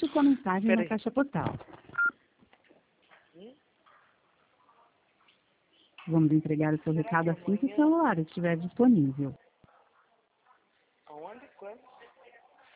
Deixe sua mensagem na Peraí. caixa postal. Vamos entregar o seu recado assim que o celular estiver disponível. Aonde? Quando?